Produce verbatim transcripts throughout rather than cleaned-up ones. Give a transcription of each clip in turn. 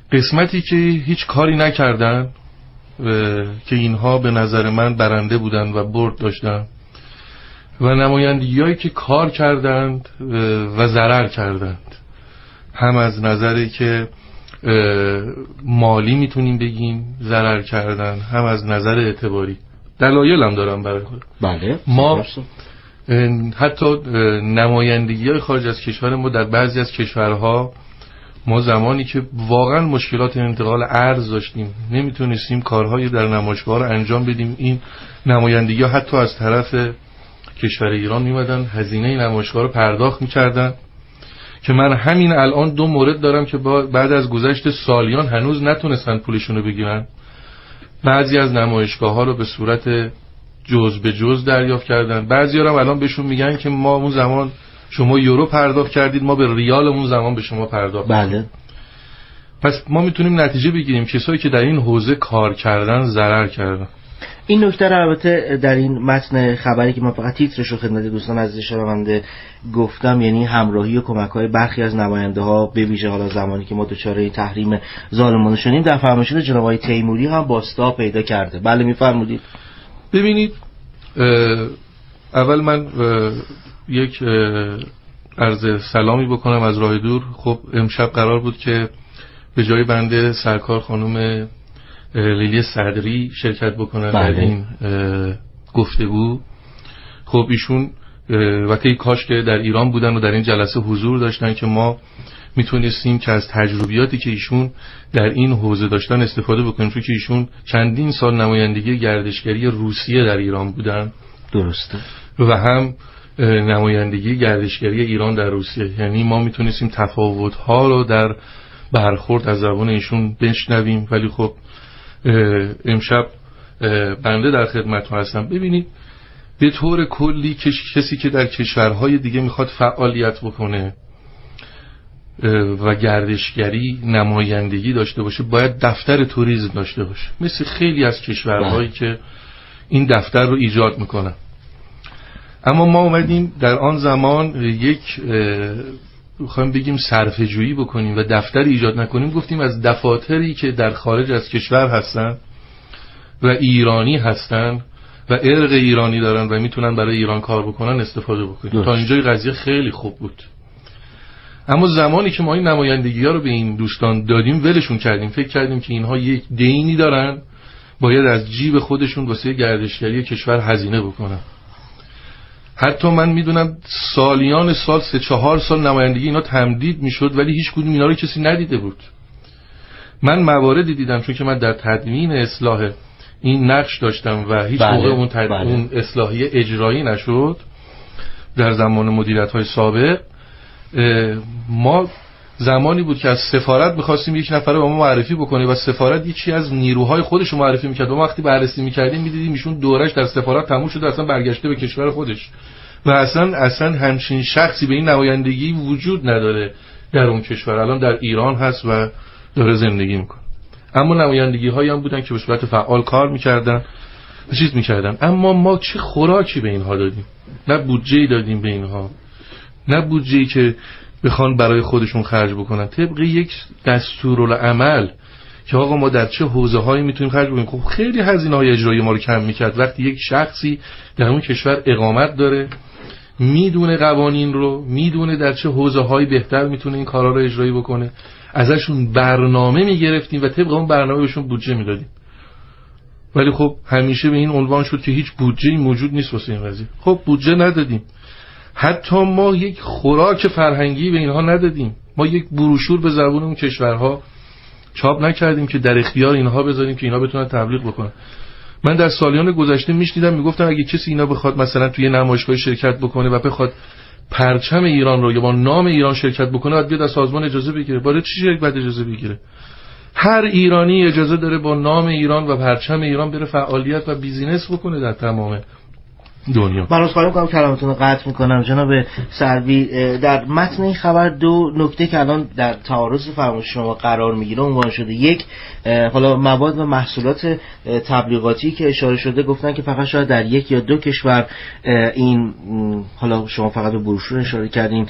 قسمتی که هیچ کاری نکردن که اینها به نظر من برنده بودن و برد داشتن و نمایندگی‌هایی که کار کردند و ضرر کردند، هم از نظری که مالی میتونیم بگیم ضرر کردن، هم از نظر اعتباری. دلایل هم دارم برای خود. بله. ما حتی نمایندگی‌های خارج از کشور ما در بعضی از کشورها، ما زمانی که واقعا مشکلات انتقال ارز داشتیم، نمیتونستیم کارهایی در نمایشگاه رو انجام بدیم، این نمایندگی‌ها حتی از طرف کشور ایران میمدن هزینه نمایشگاه رو پرداخت میکردن، که من همین الان دو مورد دارم که بعد از گذشت سالیان هنوز نتونستن پولشون رو بگیرن. بعضی از نمایشگاه ها رو به صورت جز به جز دریافت کردن، بعضی ها هم الان بهشون میگن که ما اون زمان شما یورو پرداخت کردید، ما به ریال اون زمان به شما پرداخت. بله. پس ما میتونیم نتیجه بگیریم کسایی که در این حوزه کار کردن ضرر کردن. این نکته رو البته در این متن خبری که من فقط تیترش رو خدمت دوستان عزیز شنونده گفتم، یعنی همراهی و کمک‌های برخی از نماینده‌ها به ویژه حالا زمانی که ما دچار این تحریم ظالمانه شدیم، در فرمایشات جناب آقای تیموری هم باستا پیدا کرده. بله می‌فرمودید. ببینید، اول من یک عرض سلامی بکنم از راه دور. خب امشب قرار بود که به جای بنده سرکار خانم لیلی صدری شرکت بکنن در این گفتگو. خب ایشون وقتی کاش که در ایران بودن و در این جلسه حضور داشتن که ما میتونستیم که از تجربیاتی که ایشون در این حوزه داشتن استفاده بکنیم، چون که ایشون چندین سال نمایندگی گردشگری روسیه در ایران بودن. درسته. و هم نمایندگی گردشگری ایران در روسیه، یعنی ما میتونستیم تفاوت‌ها رو در برخورد از زبان ایشون بشنویم. ولی خب امشب بنده در خدمتتون هستم. ببینید، به طور کلی کسی که در کشورهای دیگه میخواد فعالیت بکنه و گردشگری نمایندگی داشته باشه، باید دفتر توریسم داشته باشه، مثل خیلی از کشورهایی که این دفتر رو ایجاد میکنن. اما ما اومدیم در آن زمان یک بخوایم بگیم صرفه جویی بکنیم و دفتر ایجاد نکنیم، گفتیم از دفاتری که در خارج از کشور هستن و ایرانی هستن و ارق ایرانی دارن و میتونن برای ایران کار بکنن استفاده بکنیم. تا اینجای قضیه خیلی خوب بود. اما زمانی که ما این نمایندگی ها رو به این دوستان دادیم ولشون کردیم، فکر کردیم که اینها یک دینی دارن، باید از جیب خودشون واسه گردشگری کشور هزینه بکنن. حتی من میدونم سالیان سال سه چهار سال نمایندگی اینا تمدید میشد ولی هیچ کدوم اینا رو کسی ندیده بود. من مواردی دیدم، چون که من در تدوین اصلاح این نقش داشتم و هیچ بله، موقع اون, تد... بله. اون اصلاحیه اجرایی نشد در زمان مدیریت های سابق. ما زمانی بود که از سفارت می‌خواستیم یک نفر با ما معرفی بکنه و سفارت یکی از نیروهای خودش رو معرفی می‌کرد. ما وقتی بررسی می‌کردیم می‌دیدیم ایشون دورش در سفارت تموم شده، اصلا برگشته به کشور خودش و اصلا اصلا همچین شخصی به این نمایندگی وجود نداره در اون کشور. الان در ایران هست و داره زندگی می‌کنه. اما نمایندگی‌هایی هم بودن که به صورت فعال کار می‌کردن و چیز می‌کردن. اما ما چه خوراکی به اینها دادیم؟ نه بودجه‌ای دادیم به اینها، نه بودجه‌ای که بخوان برای خودشون خرج بکنن، طبق یک دستورالعمل که آقا ما در چه حوزه‌هایی میتونیم خرج بکنیم. خب خیلی هزینه‌های اجرایی ما رو کم میکرد وقتی یک شخصی در اون کشور اقامت داره، میدونه قوانین رو، میدونه در چه حوزه‌هایی بهتر میتونه این کارا رو اجرایی بکنه، ازشون برنامه میگرفتیم و طبق اون برنامه بهشون بودجه میدادیم. ولی خب همیشه به این عنوان شد که هیچ بودجه‌ای موجود نیست واسه این قضیه. خب بودجه ندادیم. حتی ما یک خوراک فرهنگی به اینها ندادیم. ما یک بروشور به زبان اون کشورها چاپ نکردیم که در اختیار اینها بذاریم که اینها بتونن تبلیغ بکنن. من در سالیان گذشته میشنیدم میگفتن اگه کسی اینا بخواد مثلا توی نمایشگاه شرکت بکنه و بخواد پرچم ایران رو یا با نام ایران شرکت بکنه، باید بیاد از سازمان اجازه بگیره. برای چی شرکت باید اجازه بگیره؟ هر ایرانی اجازه داره با نام ایران و پرچم ایران بره فعالیت و بیزینس بکنه در تمام دنیا. من عذرخواهی می‌کنم کلامتون رو قطع می‌کنم جناب سروی. در متن این خبر دو نکته که الان در تعارض فرمایش شما قرار میگیره عنوان شده. یک، حالا مواد و محصولات تبلیغاتی که اشاره شده، گفتن که فقط شاید در یک یا دو کشور این، حالا شما فقط به بروشور اشاره کردین،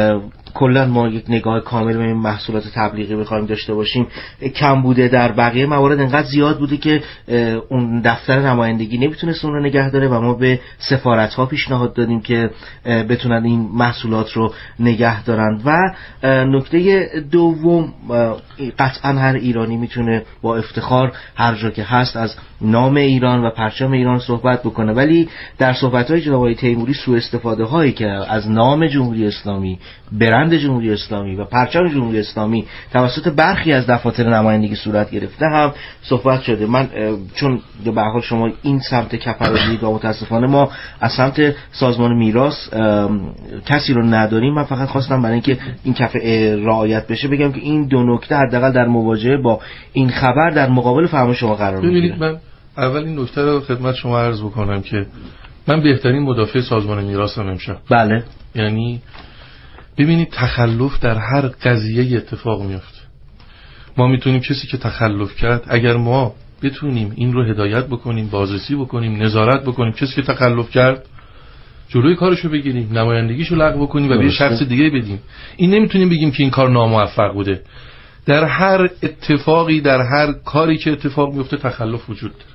کلا ما یک نگاه کامل به این محصولات تبلیغی بخوایم داشته باشیم کم بوده. در بقیه موارد انقدر زیاد بوده که اون دفتر نمایندگی نمیتونست اون رو نگه داره و ما به سفارت‌ها پیشنهاد دادیم که بتونن این محصولات رو نگه دارن. و نکته دوم، قطعا هر ایرانی میتونه با افتخار هر جا که هست از نام ایران و پرچم ایران صحبت بکنه، ولی در صحبت‌های جناب آقای تیموری سوء استفاده هایی که از نام جمهوری اسلامی، برند جمهوری اسلامی و پرچم جمهوری اسلامی توسط برخی از دفاتر نمایندگی صورت گرفته هم صحبت شده. من چون به هر حال شما این سمت کفر رو دید و متاسفانه ما از سمت سازمان میراث کسی رو نداریم، من فقط خواستم برای اینکه این کفر رعایت بشه بگم که این دو نکته حداقل در مواجهه با این خبر در مقابل فرمایش شما قرار میگیره. ببینید، من اول این نکته رو خدمت شما عرض بکنم که من بهترین مدافع سازمان میراثم امشب. بله. یعنی ببینید، تخلف در هر قضیه اتفاق میفته. ما میتونیم کسی که تخلف کرد، اگر ما بتونیم این رو هدایت بکنیم، بازرسی بکنیم، نظارت بکنیم، کسی که تخلف کرد جلوی کارشو بگیریم، نمایندگیشو لغو بکنیم و به شخص دیگه بدیم. این نمیتونیم بگیم که این کار ناموفق بوده. در هر اتفاقی، در هر کاری که اتفاق میفته تخلف وجود داره.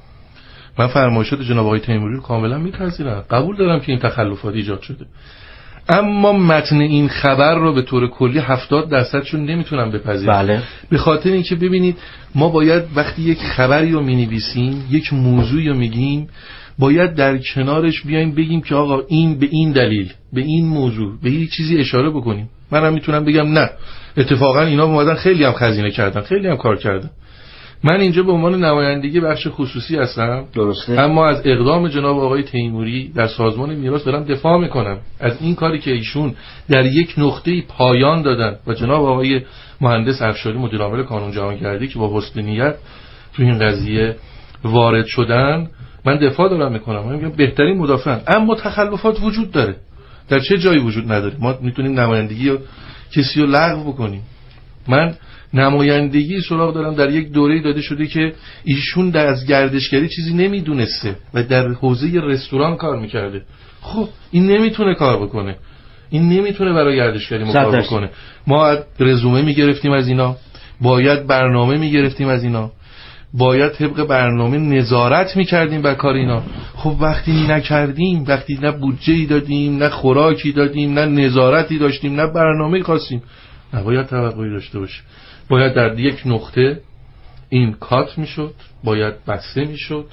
من فرمایشات جناب آقای تیموری رو کاملا میپذیرم، قبول دارم که این تخلفات ایجاد شده، اما متن این خبر رو به طور کلی هفتاد درصدشون نمیتونم بپذیرم. بله. به خاطر اینکه ببینید، ما باید وقتی یک خبری رو مینویسیم، یک موضوعی رو میگیم، باید در کنارش بیایم بگیم که آقا این به این دلیل، به این موضوع، به این چیزی اشاره بکنیم. منم میتونم بگم نه، اتفاقا اینا اومدن خیلی هم خزینه کردن، خیلی هم کار کردن. من اینجا به عنوان نمایندگی بخش خصوصی هستم. درسته. اما از اقدام جناب آقای تیموری در سازمان میراث دارم دفاع میکنم، از این کاری که ایشون در یک نقطه پایان دادن و جناب آقای مهندس افشاری مدیر عامل کانون جهانگردی که با حسن نیت تو این قضیه وارد شدن، من دفاع دارم میکنم. من میگم بهترین مدافعن، اما تخلفات وجود داره. در چه جایی وجود نداره؟ ما میتونیم نمایندگی رو کسی رو لغو بکنیم. من نمایندگی سراغ دارم در یک دوره‌ای داده شده که ایشون در از گردشگری چیزی نمیدونسته و در حوزه رستوران کار میکرده. خب این نمیتونه کار بکنه، این نمیتونه برای گردشگری ما کار بکنه. ما رزومه میگرفتیم از اینا، باید برنامه میگرفتیم از اینا، باید طبق برنامه نظارت میکردیم بر کار اینا. خب وقتی نکردیم، وقتی نه بودجه‌ای دادیم، نه خوراکی دادیم، نه نظارتی داشتیم، نه برنامه خواستیم، نباید توقعی داشته باشیم. باید در یک نقطه این کات میشد، باید بسته میشد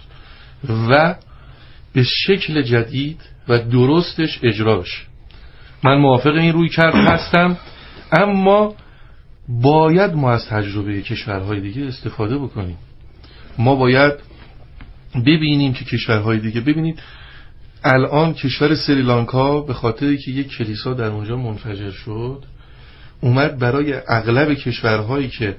و به شکل جدید و درستش اجرا بشه. من موافق این روی کرد هستم، اما باید ما از تجربه کشورهای دیگه استفاده بکنیم. ما باید ببینیم که کشورهای دیگه، ببینید الان کشور سریلانکا به خاطری که یک کلیسا در اونجا منفجر شد، اومد برای اغلب کشورهایی که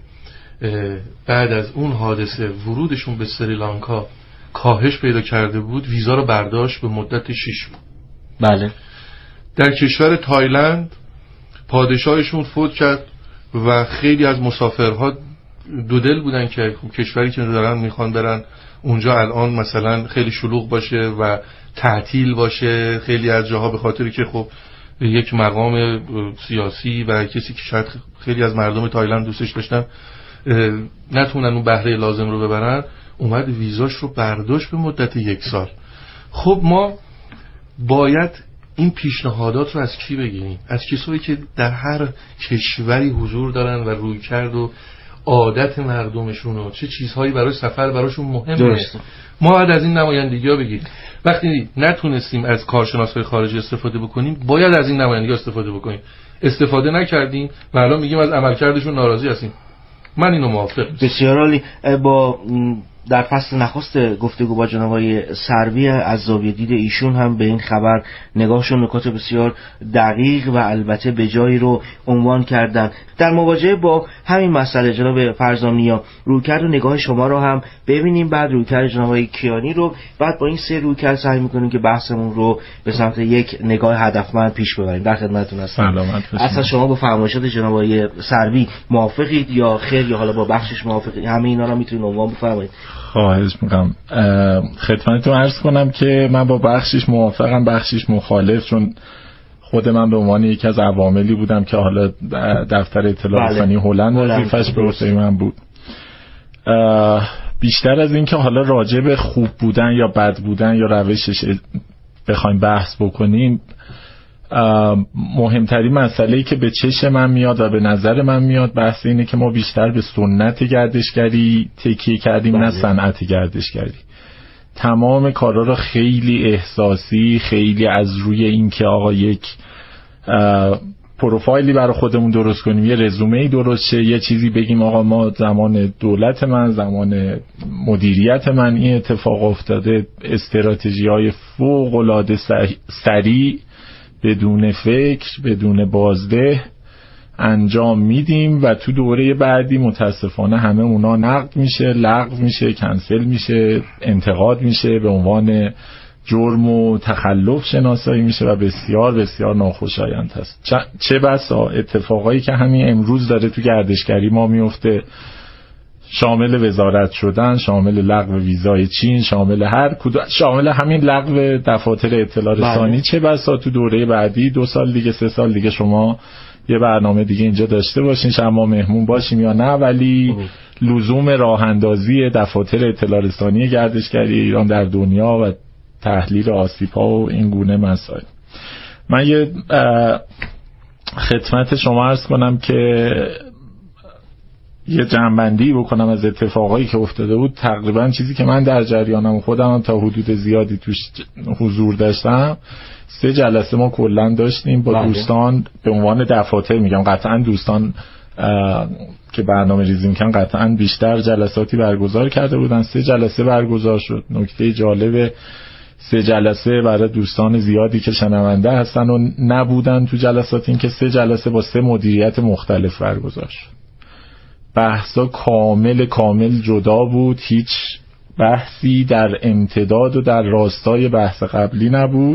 بعد از اون حادثه ورودشون به سریلانکا کاهش پیدا کرده بود، ویزا رو برداشت به مدت شش ماه. بله. در کشور تایلند پادشاهشون فوت کرد و خیلی از مسافرها دو دل بودن که کشوری که دارن میخوان برن اونجا الان مثلا خیلی شلوغ باشه و تعطیل باشه. خیلی از جاها به خاطری که خب یک مقام سیاسی و کسی که شاید خیلی از مردم تایلند دوستش داشتن نتونن اون بهره لازم رو ببرن، اومد ویزاش رو برداشت به مدت یک سال. خب ما باید این پیشنهادات رو از کی بگیریم؟ از کسایی که در هر کشوری حضور دارن و رویکرد و عادت مردمشون و چه چیزهایی برای سفر براشون مهمه. درسته. ما باید از این نمایندگی ها بگیریم. وقتی نتونستیم از کارشناسای خارجی استفاده بکنیم، باید از این نمایندگی استفاده بکنیم. استفاده نکردیم و الان میگیم از عملکردشون ناراضی هستیم. من اینو موافقم. بسیار عالی. با در فصل نخست گفتگو با جناب آقای سروی از زاویه دید ایشون هم به این خبر نگاهشون نکات بسیار دقیق و البته به جایی رو عنوان کردن. در مواجهه با همین مسئله جناب فرزانیا، رویکرد و نگاه شما رو هم ببینیم، بعد رویکرد جناب آقای کیانی رو، بعد با این سه رویکرد سعی می‌کنیم که بحثمون رو به سمت یک نگاه هدفمند پیش ببریم. در خدمتتون هستم. اصلا شما با فرمایشات جناب آقای سروی موافقید یا خیر، یا حالا با بخشش موافقید؟ همه اینا رو میتونید عنوان بفرمایید. خواهش میکنم. خدمتتون عرض کنم که من با بخشش موافقم، بخشش مخالف، چون خود من به عنوان یکی از عواملی بودم که حالا دفتر اطلاع رسانی هلند وظیفه‌اش به عهده من بود. بیشتر از این که حالا راجع به خوب بودن یا بد بودن یا روشش بخوایم بحث بکنیم، مهمترین مسئله‌ای که به چشم من میاد و به نظر من میاد بحث اینه که ما بیشتر به سنت گردشگری تکیه کردیم نه صنعت گردشگری. تمام کارا رو خیلی احساسی، خیلی از روی این که آقا یک پروفایلی برای خودمون درست کنیم، یه رزومه‌ای درست شه، یه چیزی بگیم آقا ما زمان دولت من، زمان مدیریت من این اتفاق افتاده، استراتژی‌های فوق‌العاده سریع بدون فکر، بدون بازده انجام میدیم و تو دوره بعدی متاسفانه همه اونا نقد میشه، لغو میشه، کنسل میشه، انتقاد میشه، به عنوان جرم و تخلف شناسایی میشه و بسیار بسیار ناخوشایند هست. چه بسا اتفاقایی که همین امروز داره تو گردشگری ما میفته، شامل وزارت شدن، شامل لغو ویزای چین، شامل هر کدوم، شامل همین لغو دفاتر اطلاع رسانی، چه بسا تو دوره بعدی دو سال دیگه، سه سال دیگه شما یه برنامه دیگه اینجا داشته باشین، شما مهمون باشیم یا نه، ولی لزوم راه اندازی دفاتر اطلاع رسانی گردشگری ایران در دنیا و تحلیل آسیب‌ها و این گونه مسائل. من یه خدمت شما عرض کنم که یه جنبندی بکنم از اتفاقایی که افتاده بود. تقریبا چیزی که من در جریانم خودم تا حدود زیادی توش حضور داشتم، سه جلسه ما کلا داشتیم با دوستان به عنوان دفاتر، میگم قطعا دوستان که برنامه ریزی میکنن قطعا بیشتر جلساتی برگزار کرده بودن. سه جلسه برگزار شد. نکته جالب سه جلسه برای دوستان زیادی که شنونده هستن و نبودن تو جلسات، این که سه جلسه با سه مدیریت مختلف برگزار شد. بحثا کامل کامل جدا بود، هیچ بحثی در امتداد و در راستای بحث قبلی نبود.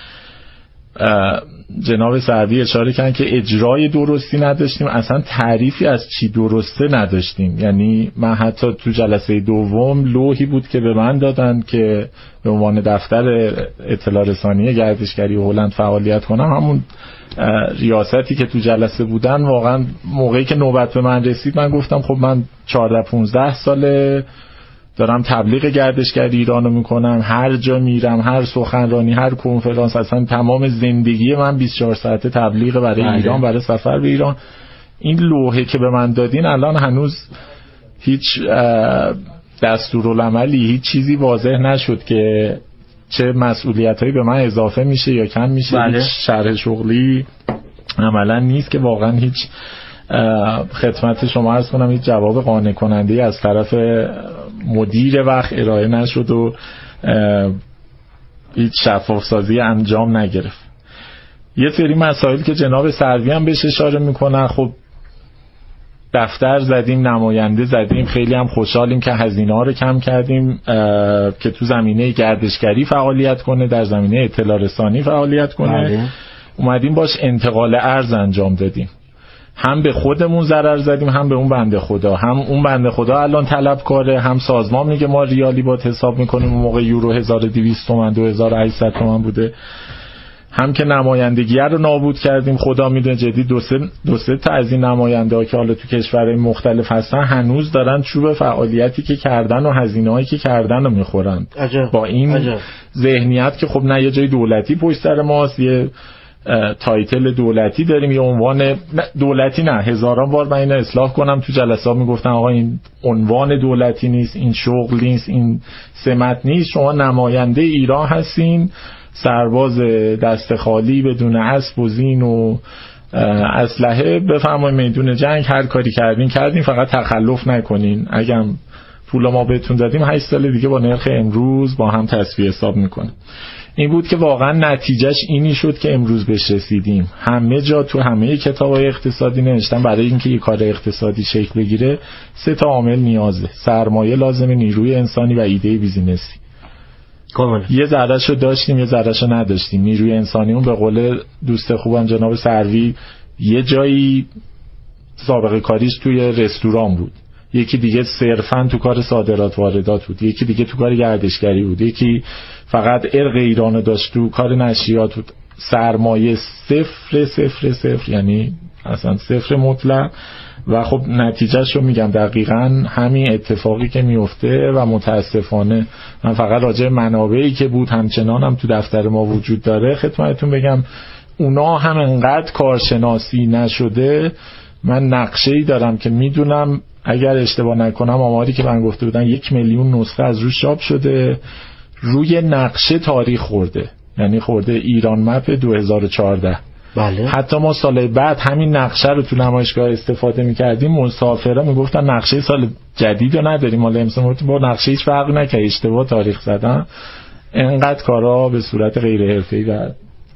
جناب سروی اشاره کردن که اجرای درستی نداشتیم، اصلا تعریفی از چی درسته نداشتیم. یعنی من حتی تو جلسه دوم لوحی بود که به من دادن که به عنوان دفتر اطلاع رسانی گردشگری هلند فعالیت کنم، همون ریاستی که تو جلسه بودن، واقعا موقعی که نوبت به من رسید من گفتم خب من چهارده پانزده ساله دارم تبلیغ گردشگری ایرانو میکنم، هر جا میرم، هر سخنرانی، هر کنفرانس، اصلا تمام زندگی من بیست و چهار ساعته تبلیغ برای بله. ایران، برای سفر به ایران. این لوحه که به من دادین الان هنوز هیچ دستورالعملی، هیچ چیزی واضح نشد که چه مسئولیتایی به من اضافه میشه یا کم میشه. بله. هیچ شرح شغلی عملا نیست که واقعا هیچ خدمت شما عرض کنم هیچ جواب قانع کننده از طرف مدیر وقت ارائه نشد و هیچ شفاف سازی انجام نگرفت. یه سری مسائل که جناب سروی هم بهش اشاره میکنن، خب دفتر زدیم، نماینده زدیم، خیلی هم خوشحالیم که هزینه ها رو کم کردیم که تو زمینه گردشگری فعالیت کنه، در زمینه اطلاع رسانی فعالیت کنه. بله. اومدیم باش انتقال ارز انجام دادیم، هم به خودمون ضرر زدیم هم به اون بنده خدا. هم اون بنده خدا الان طلبکاره، هم سازمان میگه ما ریالی با حساب میکنیم، اون موقع یورو هزار و دویست تومان دو هزار و هشتصد تومان بوده. هم که نمایندگی رو نابود کردیم، خدا میدونه جدی دو سه دو سه تا از این نماینده ها که حالا تو کشورهای مختلف هستن هنوز دارن چوب فعالیتی که کردن و هزینه‌هایی که کردن رو میخورن. با این عجب. ذهنیت که خب نه یه جای دولتی پشت سر ماست، یه تایتل دولتی داریم، یه عنوان دولتی نه، هزاران بار من اینو اصلاح کنم تو جلسات میگفتن آقا این عنوان دولتی نیست، این شغل نیست، این سمت نیست، شما نماینده ایران هستین، سرباز دست خالی بدون اسب و زین و اسلحه بفرمایید میدون جنگ، هر کاری کردین کردین، فقط تخلف نکنین. اگه پول ما بهتون دادیم هشت سال دیگه با نرخ امروز با هم تسویه حساب میکنه. این بود که واقعا نتیجهش اینی شد که امروز بهش رسیدیم. همه جا تو همه کتاب‌های اقتصادی نوشتن برای اینکه یک کار اقتصادی شکل بگیره سه تا عامل نیازه: سرمایه لازمه، نیروی انسانی و ایده بیزینسی. کاملا. یه ذره‌شو داشتیم، یه ذره‌شو نداشتیم. نیروی انسانی اون به قول دوست خوبم جناب سروی یه جایی سابقه کاریش توی رستوران بود، یکی دیگه صرفاً تو کار صادرات واردات بود، یکی دیگه تو کار گردشگری بود، یکی فقط ارق ایرانو داشت تو کار نشریات بود. سرمایه صفر صفر صفر، یعنی اصلا صفر مطلق. و خب نتیجهش رو میگم دقیقاً همین اتفاقی که میفته و متاسفانه من فقط راجع منابعی که بود همچنان هم تو دفتر ما وجود داره خدمتتون بگم اونا هم انقدر کارشناسی نشده. من نقشه‌ای دارم که میدونم اگر اشتباه نکنم آماری که من گفته بودن یک میلیون نسخه از روش چاپ شده، روی نقشه تاریخ خورده، یعنی خورده ایران مپ دو هزار و چهارده. بله. حتی ما سال بعد همین نقشه رو تو نمایشگاه استفاده می‌کردیم، مسافرا میگفتن نقشه سال جدید رو نداریم، مال امسال با نقشه هیچ فرقی نکنه، اشتباه تاریخ زدن. انقدر کارا به صورت غیر حرفه‌ای و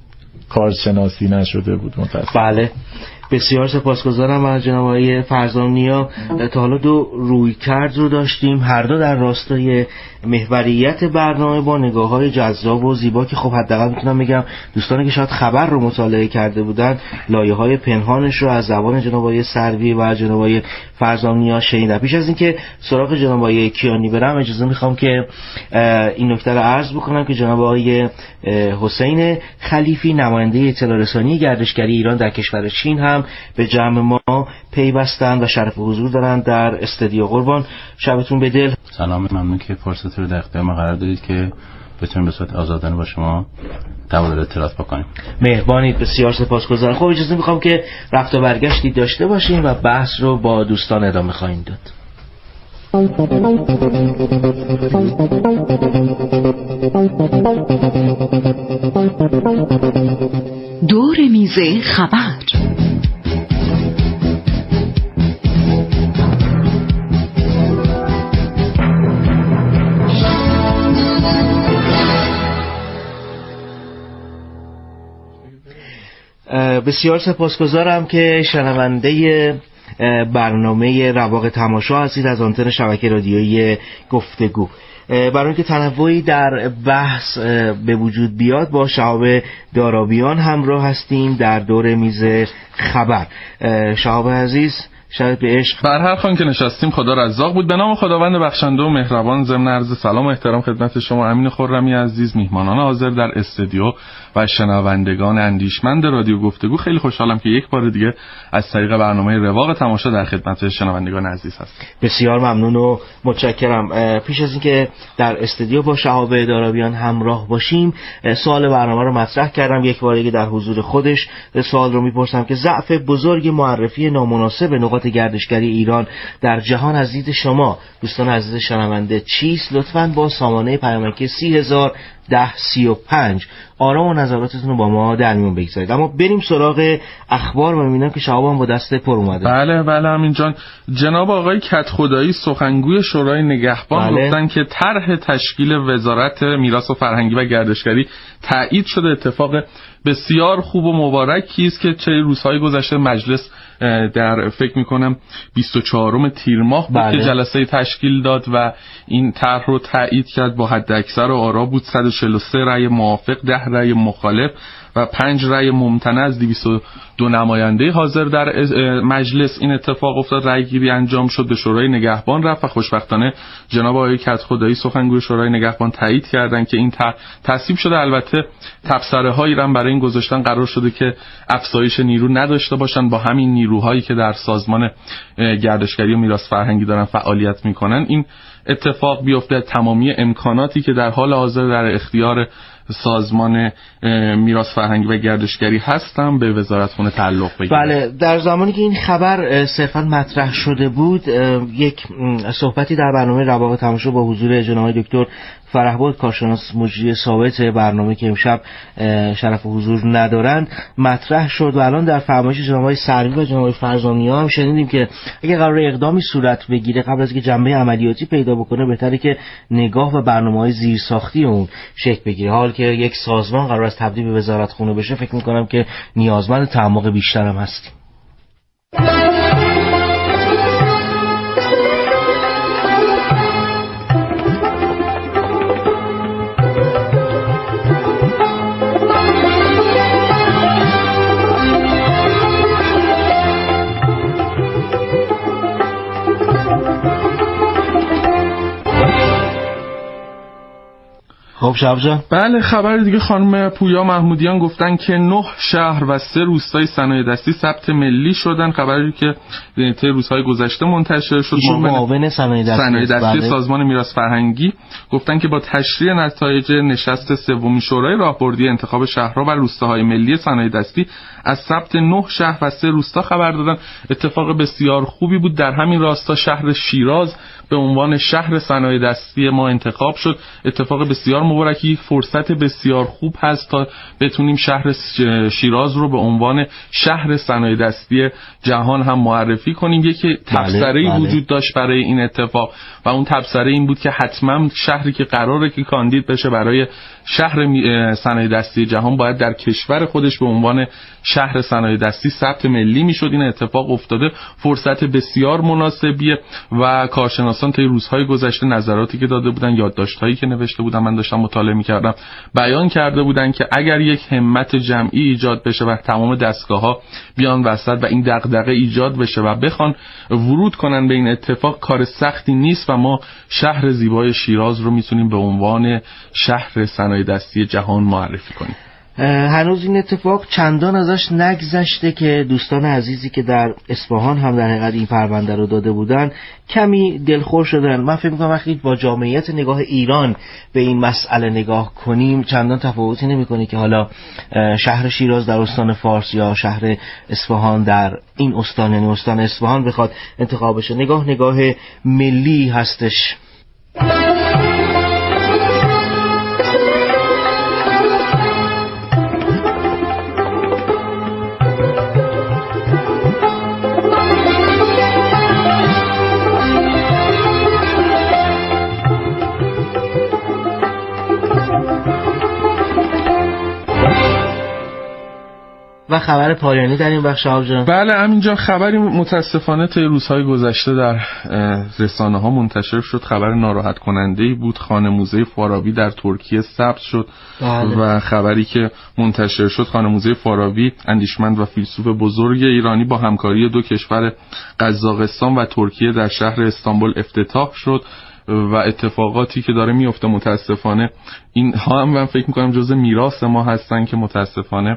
کارشناسی نشده بود متأسفانه. بله. بسیار سپاسگزارم از جناب آقای فرزانیا. تا حالا دو رویکرد رو داشتیم، هر دو در راستای محوریت برنامه با نگاه‌های جذاب و زیبا که خب حداقل میتونم بگم دوستانی که شاید خبر رو مطالعه کرده بودن لایه‌های پنهانش رو از زبان جناب آقای سروی و جناب آقای فرزانیا شنیدن. پیش از اینکه سراغ جناب آقای کیانی برم اجازه میخوام که این نکته رو عرض بکنم که جناب آقای حسین خلیفی نماینده اطلاع رسانی گردشگری ایران در کشور چین هم به جمع ما پیوستن و شرف حضور دارن در استودیو قربان. شبتون به دل. سلام، ممنون که فرصت رو در اختیار ما قرار دادید که بتونیم به صورت آزادانه با شما تبادل اطلاعات بکنیم. مهربانید، بسیار سپاسگزارم. خب اجازه میخوام که رفت و برگشتی داشته باشیم و بحث رو با دوستان ادامه خواهیم داد. دور میز خبر. بسیار سپاسگزارم که شنونده برنامه رواق تماشا هستید از آنتن شبکه رادیویی گفتگو. برای اینکه تنوعی در بحث به وجود بیاد با شهاب دارابیان همراه هستیم در دور میز خبر. شهاب عزیز، شاید به عشق. بر هر خوان که نشستیم خدا رزاق بود. به نام خداوند بخشنده و مهربان، ضمن عرض سلام و احترام خدمت شما امین خرمی عزیز، میهمانان حاضر در استودیو و شنوندگان اندیشمند رادیو گفتگو. خیلی خوشحالم که یک بار دیگه از طریق برنامه رواق تماشا در خدمت شنوندگان عزیز هستم. بسیار ممنون و متشکرم. پیش از اینکه در استودیو با شهاب دارابیان همراه باشیم سوال برنامه رو مطرح کردم، یک بار دیگه در حضور خودش سوال رو میپرسم که ضعف بزرگ معرفی نامناسب نقاط گردشگری ایران در جهان از دید شما دوستان عزیز شنونده چیست؟ لطفاً با سامانه پیامکی سی هزار ده سی و پنج آرام و نظراتتون رو با ما در میون بگذارید. اما بریم سراغ اخبار و میبینم که شهاب هم با دست پر اومده. بله بله همین جان. جناب آقای کدخدایی سخنگوی شورای نگهبان بله. گفتن که طرح تشکیل وزارت میراث و فرهنگی و گردشگری تایید شده. اتفاق بسیار خوب و مبارکی است که چه روزهای گذشته مجلس در فکر میکنم بیست و چهارم تیر ماه بود بله. که جلسه تشکیل داد و این طرح رو تایید کرد. با حد اکثر آرا بود صد و چهل و سه رأی موافق، ده رأی مخالف و پنج رأی ممتنع از دویست و دو نماینده حاضر در مجلس این اتفاق افتاد. رأی گیری انجام شد، به شورای نگهبان رفت و خوشبختانه جناب آقای کدخدایی سخنگوی شورای نگهبان تایید کردن که این طرح تصویب شده. البته تبصره هایی هم برای این گذاشتن قرار شده که افزایش نیرو نداشته باشن، با همین نیروهایی که در سازمان گردشگری و میراث فرهنگی دارن فعالیت میکنن این اتفاق بیفته. تمامی امکاناتی که در حال حاضر در اختیار سازمان میراث فرهنگی و گردشگری هستم به وزارتخونه تعلق بگیره. بله، در زمانی که این خبر صرفا مطرح شده بود یک صحبتی در برنامه رواق تماشا با حضور جناب دکتر فرهباد کارشناس مجری ثابت برنامه که امشب شرف حضور ندارند مطرح شد و الان در فرمایش جناب آقای سروی و جناب آقای فرزانیان هم شنیدیم که اگه قرار اقدامی صورت بگیره قبل از اینکه جنبه عملیاتی پیدا بکنه بهتره که نگاه و برنامه‌های زیرساختی اون شکل بگیره. حال که یک سازمان قرار است تبدیل به وزارتخونه بشه فکر می‌کنم که نیازمند تعمق بیشتر هم هستیم. خب شب جان. بله خبر دیگه خانم پویا محمودیان گفتن که نه شهر و سه روستای صنایع دستی ثبت ملی شدن. خبری که طی روزهای گذشته منتشر شد. معاون صنایع دستی, صنایع دستی سازمان میراث فرهنگی گفتن که با تشریع نتایج نشست سومین شورای راهبردی انتخاب شهرها و روستاهای ملی صنایع دستی از ثبت نه شهر و سه روستا خبر دادن. اتفاق بسیار خوبی بود. در همین راستا شهر شیراز به عنوان شهر صنایع دستی ما انتخاب شد. اتفاق بسیار مبارکی، فرصت بسیار خوب هست تا بتونیم شهر شیراز رو به عنوان شهر صنایع دستی جهان هم معرفی کنیم. یکی تبصره‌ای بله، بله. وجود داشت برای این اتفاق و اون تبصره این بود که حتما شهری که قراره که کاندید بشه برای شهر صنایع دستی جهان باید در کشور خودش به عنوان شهر صنایع دستی ثبت ملی میشد. این اتفاق افتاده، فرصت بسیار مناسبیه و کارشناسان طی روزهای گذشته نظراتی که داده بودن، یادداشت‌هایی که نوشته بودن، من داشتم مطالعه می‌کردم، بیان کرده بودن که اگر یک همت جمعی ایجاد بشه و تمام دستگاه‌ها بیان وسط و این دغدغه ایجاد بشه و بخوان ورود کنن به این اتفاق، کار سختی نیست و ما شهر زیبای شیراز رو میتونیم به عنوان شهر صنایع دستی جهان معرفی کنیم. هنوز این اتفاق چندان ازش نگذشته که دوستان عزیزی که در اصفهان هم در حقیقت این پرونده رو داده بودن کمی دلخور شدن. من فکر می‌کنم وقتی با جامعیت نگاه ایران به این مسئله نگاه کنیم چندان تفاوتی نمی‌کنه که حالا شهر شیراز در استان فارس یا شهر اصفهان در این استان، یعنی استان اصفهان بخواد انتخاب بشه. نگاه نگاه ملی هستش. و خبر پایانی در این بخش شهاب جان. بله همینجا خبری متاسفانه طی روزهای گذشته در رسانه ها منتشر شد. خبر ناراحت کننده ای بود. خانه موزه فارابی در ترکیه ثبت شد. بله. و خبری که منتشر شد، خانه موزه فارابی اندیشمند و فیلسوف بزرگ ایرانی با همکاری دو کشور قزاقستان و ترکیه در شهر استانبول افتتاح شد و اتفاقاتی که داره میفته متاسفانه این ها هم من فکر میکنم جزء میراث ما هستن که متاسفانه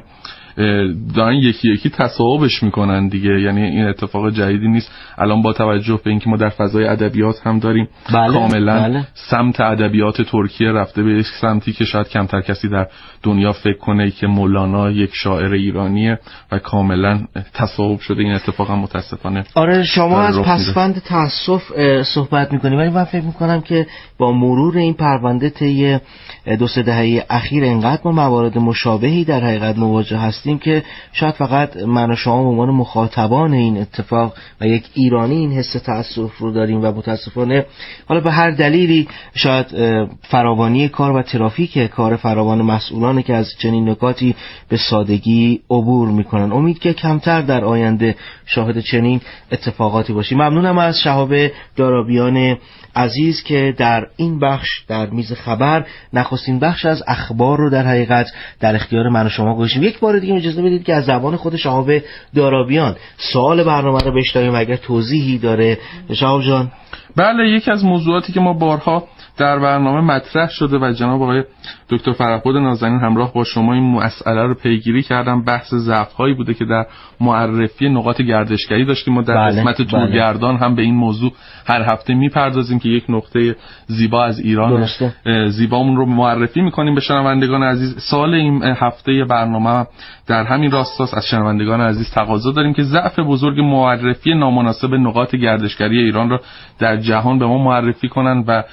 دارن یکی یکی تصاحبش میکنن دیگه. یعنی این اتفاق جدیدی نیست. الان با توجه به اینکه ما در فضای ادبیات هم داریم، بله، کاملا بله. سمت ادبیات ترکیه رفته به یک سمتی که شاید کمتر کسی در دنیا فکر کنه که مولانا یک شاعر ایرانیه و کاملا تصاحب شده. این اتفاق هم متاسفانه. آره شما از پسوند تأسف صحبت میکنید ولی من فکر میکنم که با مرور این پرونده طی دو سه دهه اخیر انقدر ما موارد مشابهی در حقیقت مواجه هستیم که شاید فقط من و شما به عنوان مخاطبان این اتفاق و یک ایرانی این حس تأسف رو داریم و متاسفانه حالا به هر دلیلی شاید فراوانی کار و ترافیک کار فراوان مسئولانه که از چنین نکاتی به سادگی عبور میکنن. امید که کمتر در آینده شاهد چنین اتفاقاتی باشیم. ممنونم از شهاب دارابیان عزیز که در این بخش در میز خبر نخستین بخش از اخبار رو در حقیقت در اختیار من و شما گذاشتیم. یک بار دیگه اجازه بدید که از زبان خود شهاب دارابیان سوال برنامه رو بشنویم اگر توضیحی داره. شهاب جان. بله، یکی از موضوعاتی که ما بارها در برنامه مطرح شده و جناب آقای دکتر فرهباد نازنین همراه با شما این مسئله رو پیگیری کردم، بحث ضعف‌هایی بوده که در معرفی نقاط گردشگری داشتیم. ما در بله، قسمت تورگردان بله. هم به این موضوع هر هفته میپردازیم که یک نقطه زیبا از ایران درسته. زیبامون رو معرفی میکنیم به شنوندگان عزیز. سال این هفته برنامه در همین راستاست. از شنوندگان عزیز تقاضا داریم که ضعف بزرگ معرفی نامناسب نقاط گردشگری ایران رو در جهان به ما معرفی کنن و بگن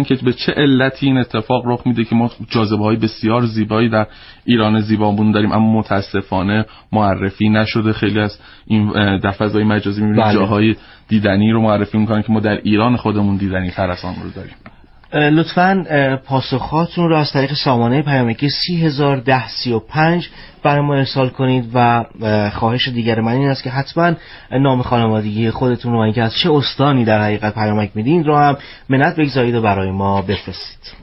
که به چه علتی این اتفاق رخ میده که ما جاذبه‌های بسیار زیبایی در ایران زیبامون داریم اما متاسفانه معرفی نشده. خیلی از این در فضای مجازی می‌بینیم جاهای دیدنی رو معرفی می‌کنن که ما در ایران خودمون دیدنی تر از آن رو داریم. لطفاً پاسخاتون رو از طریق سامانه پیامکی سی هزار ده سی و پنج برای ما ارسال کنید و خواهش دیگر من این است که حتما نام خانوادگی خودتون رو و اینکه از چه استانی در حقیقت پیامک میدین رو هم منت بگذارید و برای ما بفرستید.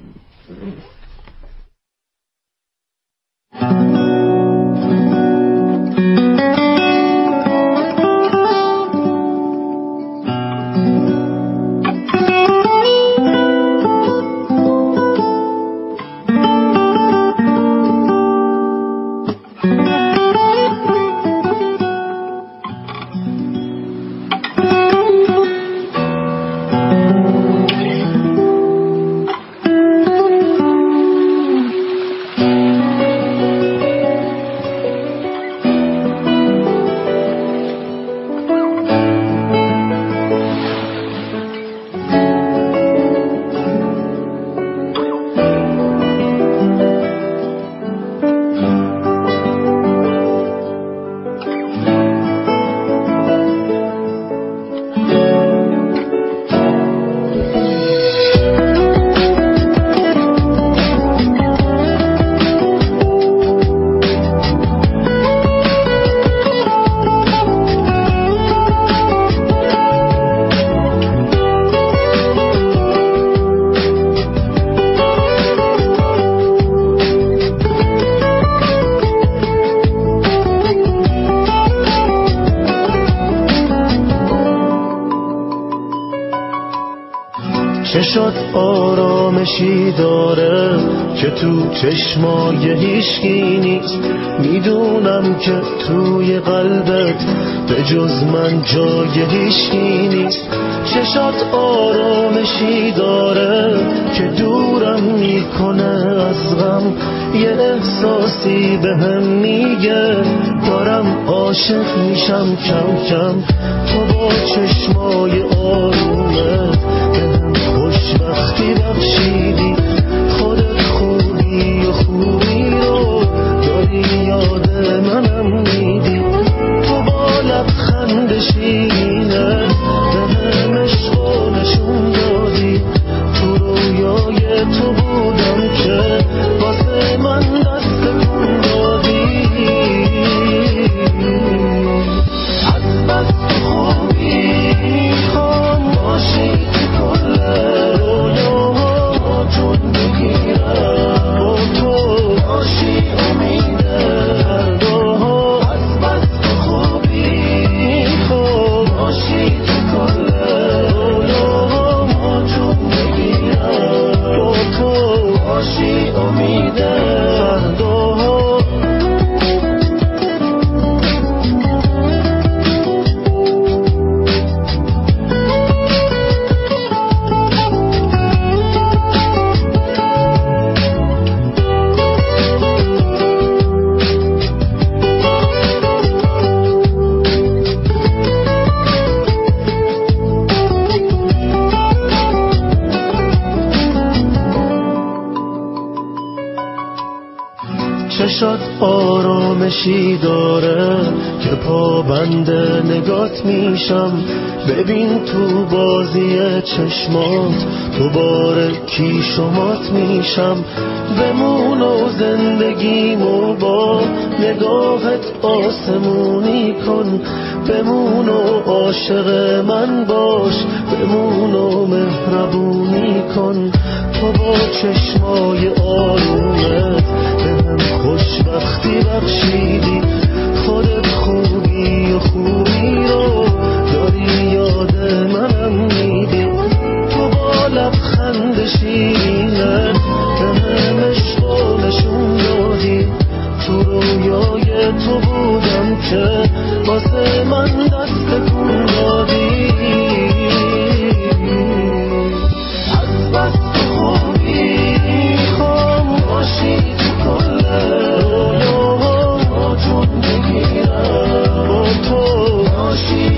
چشات آرامشی داره که تو چشمای هیچکی نیست. میدونم که توی قلبت به جز من جای هیچکی نیست. چشات آرامشی داره که دورم میکنه از غم. یه احساسی به هم میگه دارم عاشق میشم کم کم. تو با چشمای آرومت خوشبختی بخشیدی. خودت خوبی و خوبی رو داری یاد منم میدی. تو با لبخند شیرینت به هم عشق و نشون دادی. تو رویای تو بودم که واسه من دست کن دادی. از بس خوبی میخوام باشی چشات آرامشی داره که پابند نگات میشم. ببین تو بازی چشمات دوباره کی شمات میشم. بمون و زندگیمو با نگاهت آسمونی کن. بمون و عاشق من باش. بمون و مهربونی کن. تو با چشمای آرومت خوشبختی بخشیدی. خودت خوبی و خوبی رو داری یاد منم میدی. تو با لبخند شیرینت به هم عشق و نشون دادی. تو رویای تو بودم که واسه من دست کن دادی. از بس خوبی میخوام باشی تو کل رویاها جون بگیرم. با تو باشی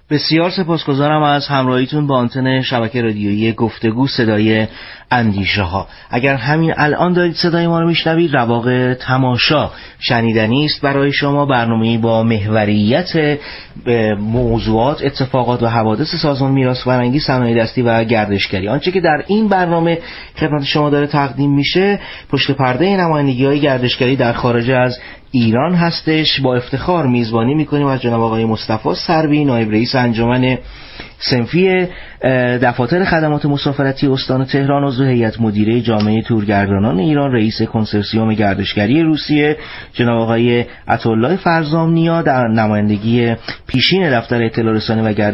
بسیار سپاسگزارم از همراهیتون با آنتن شبکه رادیویی گفتگو صدای اندیشه ها. اگر همین الان دارید صدای ما رو میشنوید، رواق تماشا شنیدنی است برای شما، برنامه‌ای با محوریت موضوعات، اتفاقات و حوادث سازمان میراث فرهنگی، صنایع دستی و گردشگری. آنچه که در این برنامه خدمت شما داره تقدیم میشه پشت پرده نمایندگی‌های گردشگری در خارج از ایران هستش. با افتخار میزبانی میکنیم از جناب آقای مصطفی سروی، نایب رئیس انجمن صنفی دفاتر خدمات مسافرتی استان تهران، عضو هیئت مدیره جامعه تورگردانان ایران، رئیس کنسرسیوم گردشگری روسیه، جناب آقای عطاالله فرزامنیا در نمایندگی پیشین دفتر اطلاع رسانی و